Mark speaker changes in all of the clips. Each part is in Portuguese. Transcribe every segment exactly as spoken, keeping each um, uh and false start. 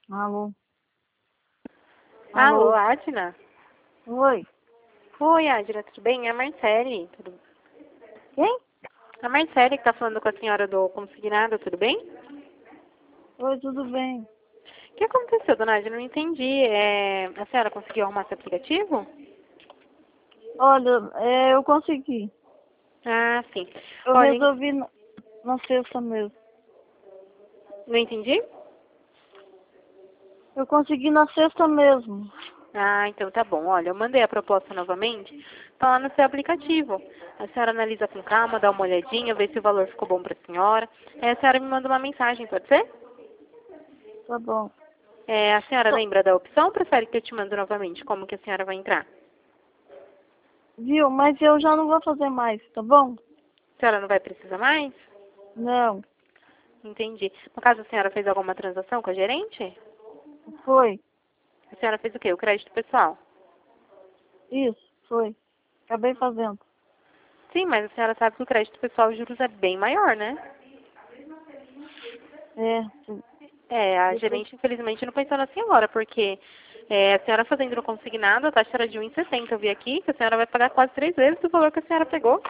Speaker 1: Alô?
Speaker 2: Alô,
Speaker 1: Alô?
Speaker 2: Adna?
Speaker 1: Oi.
Speaker 2: Oi, Adna, tudo bem? É a Marcele. Tudo...
Speaker 1: Quem?
Speaker 2: A Marcele que tá falando com a senhora do consignado, tudo bem?
Speaker 1: Oi, tudo bem?
Speaker 2: O que aconteceu, dona Adna? Não entendi. É... A senhora conseguiu arrumar seu aplicativo?
Speaker 1: Olha, é, eu consegui.
Speaker 2: Ah, sim.
Speaker 1: Eu
Speaker 2: Olha, en-
Speaker 1: resolvi na, na sexta mesmo.
Speaker 2: não entendi?
Speaker 1: Eu consegui na sexta mesmo.
Speaker 2: Ah, então tá bom. Olha, eu mandei a proposta novamente. Tá lá no seu aplicativo. A senhora analisa com calma, dá uma olhadinha, vê se o valor ficou bom pra senhora. Aí a senhora me manda uma mensagem, pode ser?
Speaker 1: Tá bom.
Speaker 2: É, a senhora
Speaker 1: Só-
Speaker 2: lembra da opção ou prefere que eu te mando novamente? Como que a senhora vai entrar?
Speaker 1: Viu? Mas eu já não vou fazer mais, tá bom?
Speaker 2: A senhora não vai precisar mais?
Speaker 1: Não.
Speaker 2: Entendi. No caso, a senhora fez alguma transação com a gerente?
Speaker 1: Foi.
Speaker 2: A senhora fez o quê? O crédito pessoal?
Speaker 1: Isso, foi. Acabei fazendo.
Speaker 2: Sim, mas a senhora sabe que o crédito pessoal, os juros é bem maior, né?
Speaker 1: É, sim.
Speaker 2: É, a
Speaker 1: Depois.
Speaker 2: gerente, infelizmente, não pensou na senhora, porque é, a senhora fazendo no consignado, a taxa era de um vírgula sessenta. Eu vi aqui que a senhora vai pagar quase três vezes o valor que a senhora pegou.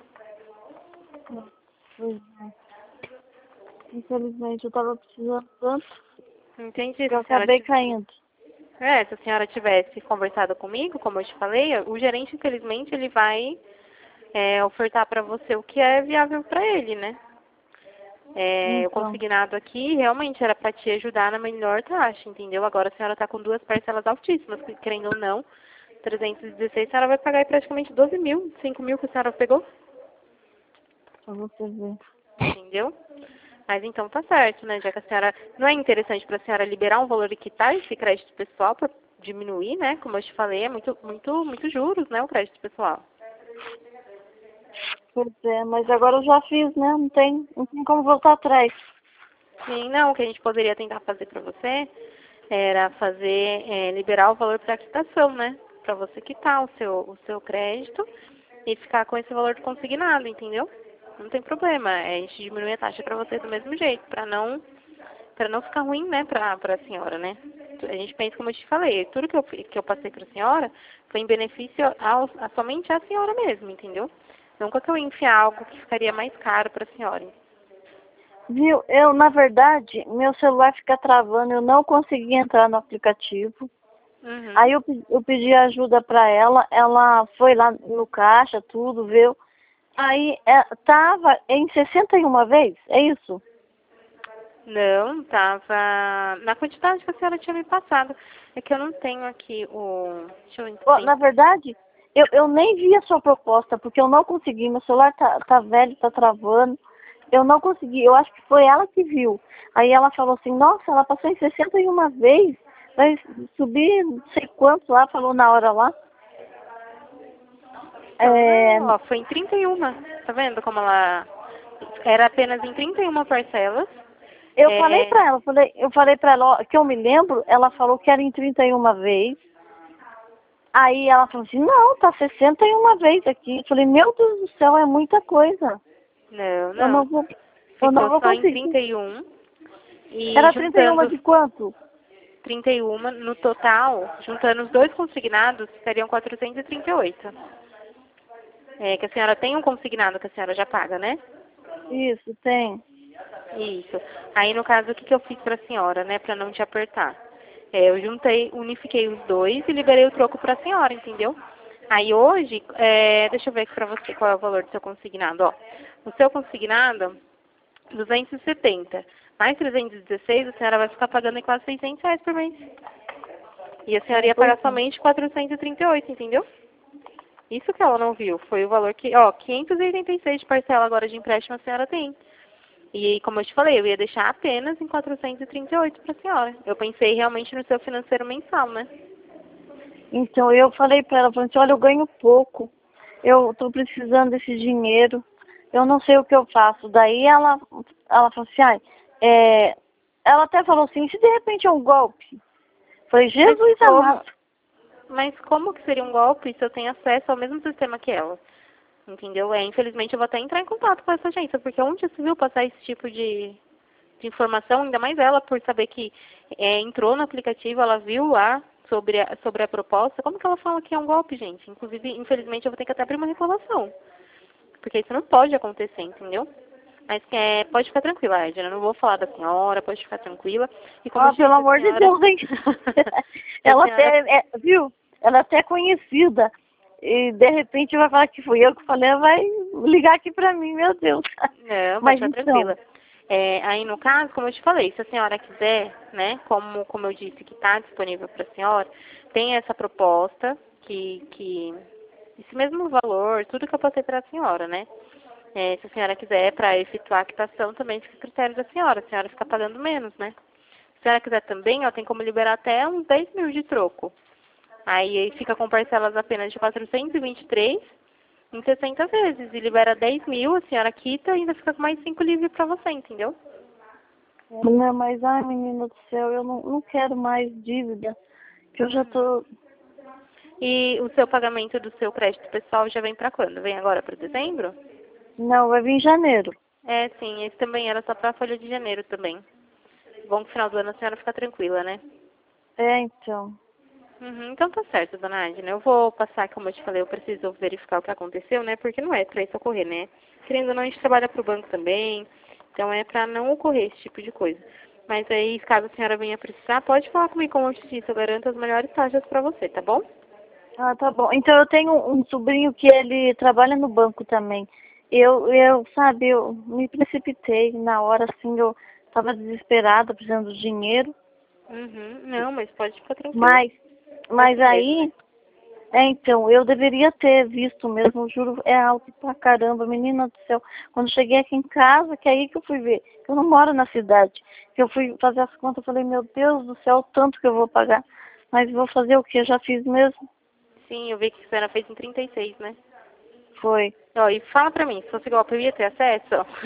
Speaker 1: Pois é. Infelizmente, eu tava precisando tanto
Speaker 2: Entendi.
Speaker 1: que
Speaker 2: Se
Speaker 1: eu
Speaker 2: a senhora,
Speaker 1: acabei
Speaker 2: tiv-
Speaker 1: caindo.
Speaker 2: é, se a senhora tivesse conversado comigo, como eu te falei, o gerente, infelizmente, ele vai é, ofertar para você o que é viável para ele, né? É, o
Speaker 1: Então,
Speaker 2: consignado aqui realmente era para te ajudar na melhor taxa, entendeu? Agora a senhora está com duas parcelas altíssimas, que, querendo ou não, trezentos e dezesseis, a senhora vai pagar aí praticamente doze mil, cinco mil que a senhora pegou,
Speaker 1: pra você ver.
Speaker 2: entendeu? Mas então tá certo, né? Já que a senhora, não é interessante para a senhora liberar um valor e quitar esse crédito pessoal para diminuir, né? Como eu te falei, é muito, muito, muito juros, né? O crédito pessoal.
Speaker 1: Pois é, mas agora eu já fiz, né? Não tem, não tem como voltar atrás.
Speaker 2: Sim, não, o que a gente poderia tentar fazer para você era fazer, é, liberar o valor para quitação, né? Para você quitar o seu, o seu crédito e ficar com esse valor de consignado, entendeu? Não tem problema, é, a gente diminui a taxa para você do mesmo jeito, para não, para não ficar ruim, né, para a senhora, né? A gente pensa, como eu te falei, tudo que eu, que eu passei para a senhora foi em benefício ao, a, somente à senhora mesmo, entendeu? Nunca que eu ia enfiar algo que ficaria mais caro para a senhora.
Speaker 1: Viu? Eu, na verdade, meu celular fica travando, eu não consegui entrar no aplicativo.
Speaker 2: Uhum.
Speaker 1: Aí eu, pe- eu pedi ajuda pra ela, ela foi lá no caixa, tudo, viu? Aí é, tava em sessenta e uma vezes, é isso?
Speaker 2: Não, estava na quantidade que a senhora tinha me passado. É que eu não tenho aqui o. Deixa eu
Speaker 1: Ó,
Speaker 2: pen-
Speaker 1: na verdade, eu, eu nem vi a sua proposta, porque eu não consegui, meu celular tá, tá velho, tá travando. Eu não consegui, eu acho que foi ela que viu. Aí ela falou assim, nossa, ela passou em sessenta e uma vezes, vai subir não sei quanto lá, falou na hora lá.
Speaker 2: Então,
Speaker 1: É,
Speaker 2: não, ó, foi em trinta e um. Tá vendo como ela. Era apenas em trinta e uma parcelas.
Speaker 1: eu falei
Speaker 2: É,
Speaker 1: pra ela, falei, eu falei pra ela, ó, que eu me lembro, ela falou que era em trinta e uma vezes. Aí ela falou assim, não, tá sessenta e uma vezes aqui. Eu falei, meu Deus do céu, é muita coisa.
Speaker 2: não,
Speaker 1: Eu
Speaker 2: não.
Speaker 1: não vou, eu não
Speaker 2: Ficou
Speaker 1: vou
Speaker 2: só em
Speaker 1: conseguir.
Speaker 2: trinta e um. E
Speaker 1: Era trinta e uma
Speaker 2: juntando
Speaker 1: de quanto?
Speaker 2: trinta e um no total, juntando os dois consignados, ficariam quatrocentos e trinta e oito. É, que a senhora tem um consignado que a senhora já paga, né?
Speaker 1: Isso, tem.
Speaker 2: Isso. Aí, no caso, o que, que eu fiz para a senhora, né, para não te apertar? É, eu juntei, unifiquei os dois e liberei o troco para a senhora, entendeu? Aí, hoje, é, deixa eu ver aqui para você qual é o valor do seu consignado, ó. O seu consignado, duzentos e setenta. Mais trezentos e dezesseis, a senhora vai ficar pagando em quase seiscentos reais por mês. E a senhora
Speaker 1: É,
Speaker 2: ia
Speaker 1: pois
Speaker 2: pagar
Speaker 1: é.
Speaker 2: somente quatrocentos e trinta e oito, entendeu? Isso que ela não viu, foi o valor que, ó, quinhentos e oitenta e seis de parcela agora de empréstimo a senhora tem. E como eu te falei, eu ia deixar apenas em quatrocentos e trinta e oito para a senhora. Eu pensei realmente no seu financeiro mensal, né?
Speaker 1: Então eu falei pra ela, falei assim, olha, eu ganho pouco. Eu tô precisando desse dinheiro. Eu não sei o que eu faço. Daí ela, ela falou assim, ai, é... ela até falou assim, se de repente é um golpe? Falei,
Speaker 2: Mas
Speaker 1: Jesus
Speaker 2: como,
Speaker 1: amado.
Speaker 2: mas como que seria um golpe se eu tenho acesso ao mesmo sistema que ela? Entendeu? É, infelizmente eu vou até entrar em contato com essa agência, porque onde você viu passar esse tipo de, de informação, ainda mais ela, por saber que é, entrou no aplicativo, ela viu lá sobre a, sobre a proposta. Como que ela fala que é um golpe, gente? Inclusive, infelizmente, eu vou ter que até abrir uma reclamação. Porque isso não pode acontecer, entendeu? Mas é, pode ficar tranquila, Edna. Eu não vou falar da senhora, pode ficar tranquila. E como
Speaker 1: Ah,
Speaker 2: eu disse,
Speaker 1: pelo
Speaker 2: a
Speaker 1: amor de
Speaker 2: senhora...
Speaker 1: Deus, hein?
Speaker 2: a
Speaker 1: Ela
Speaker 2: senhora...
Speaker 1: até, é, viu? Ela é até conhecida. E de repente vai falar que fui eu que falei, ela vai ligar aqui pra mim, meu Deus.
Speaker 2: Não, pode
Speaker 1: Mas
Speaker 2: ficar
Speaker 1: então,
Speaker 2: tranquila. É, aí, no caso, como eu te falei, se a senhora quiser, né, como, como eu disse que está disponível para a senhora, tem essa proposta, que, que esse mesmo valor, tudo que eu passei para a senhora, né? É, se a senhora quiser, para efetuar a quitação, também fica a critério da senhora. A senhora fica pagando menos, né? Se a senhora quiser também, ó, tem como liberar até uns dez mil de troco. Aí fica com parcelas apenas de quatrocentos e vinte e três em sessenta vezes. E libera dez mil, a senhora quita e ainda fica com mais cinco livre para você, entendeu?
Speaker 1: não, mas ai, menina do céu, eu não, não quero mais dívida. Que eu já tô.
Speaker 2: E o seu pagamento do seu crédito pessoal já vem para quando? Vem agora para dezembro?
Speaker 1: Não, vai vir em janeiro.
Speaker 2: É, sim, esse também era só para a folha de janeiro também. Bom que no final do ano a senhora fica tranquila, né?
Speaker 1: É, então.
Speaker 2: Uhum, então tá certo, dona Adna. Eu vou passar, como eu te falei, eu preciso verificar o que aconteceu, né? Porque não é pra isso ocorrer, né? Querendo ou não, a gente trabalha pro banco também, então é pra não ocorrer esse tipo de coisa. Mas aí, caso a senhora venha precisar, pode falar comigo, como eu te disse, eu garanto as melhores taxas pra você, tá bom?
Speaker 1: Ah, tá bom. Então eu tenho um sobrinho que ele trabalha no banco também. Eu, eu, sabe, eu me precipitei na hora, assim, eu tava desesperada, precisando de dinheiro.
Speaker 2: Uhum, não, mas pode ficar tranquila.
Speaker 1: Mas,
Speaker 2: É
Speaker 1: mas
Speaker 2: assim mesmo, né?
Speaker 1: aí, é, então, eu deveria ter visto mesmo, juro, é alto pra caramba, menina do céu. Quando cheguei aqui em casa, que é aí que eu fui ver, que eu não moro na cidade, que eu fui fazer as contas, eu falei, meu Deus do céu, o tanto que eu vou pagar. Mas vou fazer o que? Eu já fiz mesmo.
Speaker 2: Sim, eu vi que a senhora fez em trinta e seis, né?
Speaker 1: Foi.
Speaker 2: Ó, e fala pra mim, se fosse golpe eu ia ter acesso?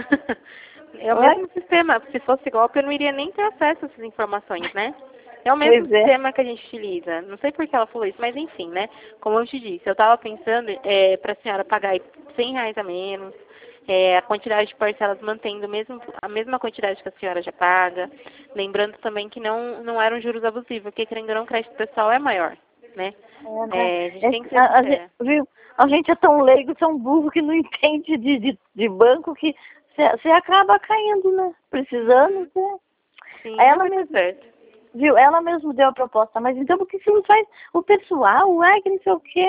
Speaker 2: É o
Speaker 1: Oi?
Speaker 2: mesmo sistema. Se fosse golpe eu não iria nem ter acesso a essas informações, né? É o mesmo
Speaker 1: Pois é.
Speaker 2: sistema que a gente utiliza. Não sei por que ela falou isso, mas enfim, né? Como eu te disse, eu estava pensando é, para a senhora pagar cem reais a menos, é, a quantidade de parcelas mantendo mesmo, a mesma quantidade que a senhora já paga. Lembrando também que não, não eram juros abusivos, porque querendo ou não, o crédito pessoal é maior, né?
Speaker 1: É, né?
Speaker 2: É, a gente tem que
Speaker 1: É,
Speaker 2: ser
Speaker 1: a, a gente,
Speaker 2: sincera.
Speaker 1: viu? A gente é tão leigo, tão burro que não entende de, de, de banco que você acaba caindo, né? Precisando,
Speaker 2: Uhum.
Speaker 1: né?
Speaker 2: Sim,
Speaker 1: Aí
Speaker 2: não
Speaker 1: ela
Speaker 2: vai dar
Speaker 1: mesmo,
Speaker 2: certo.
Speaker 1: viu? Ela mesmo deu a proposta, mas então por que você não faz o pessoal? Ai, que não sei o quê.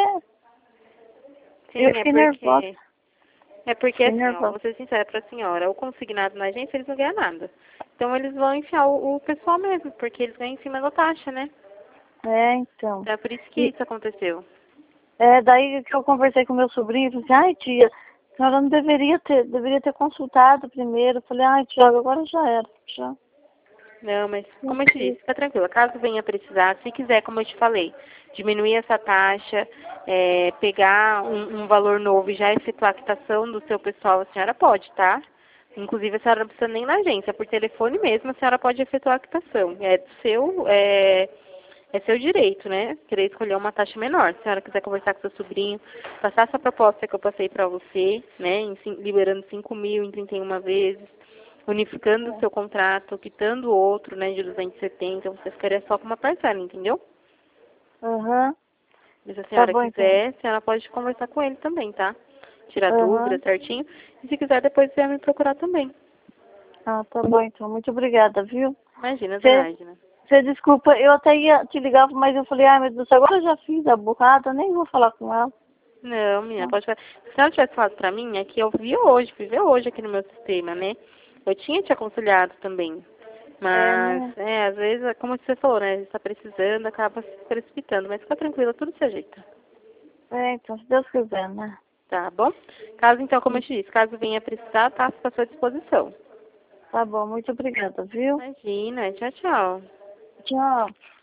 Speaker 1: Eu
Speaker 2: Sim, é
Speaker 1: fiquei nervosa.
Speaker 2: porque É porque,
Speaker 1: Fiquei
Speaker 2: assim, ó,
Speaker 1: nervosa.
Speaker 2: vou ser sincera pra senhora, o consignado na agência, eles não ganham nada. Então, eles vão enfiar o, o pessoal mesmo, porque eles ganham em cima da taxa, né?
Speaker 1: É, então.
Speaker 2: Então, é por isso que
Speaker 1: E
Speaker 2: isso aconteceu.
Speaker 1: é daí que eu conversei com meu sobrinho, falei assim, ai tia, a senhora não deveria ter, deveria ter consultado primeiro. Eu falei, ai Tiago, agora já era, já.
Speaker 2: Não, mas, como eu te disse, fica tranquila. Caso venha precisar, se quiser, como eu te falei, diminuir essa taxa, é, pegar um, um valor novo e já efetuar a quitação do seu pessoal, a senhora pode, tá? Inclusive, a senhora não precisa nem na agência, por telefone mesmo, a senhora pode efetuar a quitação. É do seu, é, é seu direito, né? Querer escolher uma taxa menor. Se a senhora quiser conversar com seu sobrinho, passar essa proposta que eu passei para você, né? Em, cin- liberando cinco mil em trinta e uma vezes, unificando o seu contrato, quitando o outro, né, de duzentos e setenta, você ficaria só com uma parcela, entendeu?
Speaker 1: Aham.
Speaker 2: Mas se a
Speaker 1: Tá
Speaker 2: senhora
Speaker 1: bom então.
Speaker 2: quiser, a senhora pode conversar com ele também, tá? Tirar
Speaker 1: Aham.
Speaker 2: dúvidas certinho. E se quiser, depois você vai me procurar também.
Speaker 1: Ah, tá bom então. Muito obrigada, viu?
Speaker 2: Imagina, dona
Speaker 1: Você,
Speaker 2: Adna.
Speaker 1: você desculpa, eu até ia te ligar, mas eu falei, ai meu Deus, agora eu já fiz a burrada, nem vou falar com ela.
Speaker 2: Não, menina,
Speaker 1: Ah,
Speaker 2: pode falar. Se a senhora tivesse falado pra mim, é que eu vi hoje, fui ver hoje aqui no meu sistema, né? Eu tinha te aconselhado também.
Speaker 1: é,
Speaker 2: Mas,
Speaker 1: né?
Speaker 2: é, às vezes, como você falou, né? A gente tá precisando, acaba se precipitando. Mas fica tranquila, tudo se ajeita.
Speaker 1: É, então, se Deus quiser, né?
Speaker 2: Tá bom? Caso, então, como eu te disse, caso venha precisar, tá à sua disposição.
Speaker 1: Tá bom, muito obrigada, viu?
Speaker 2: Imagina, tchau, tchau.
Speaker 1: Tchau.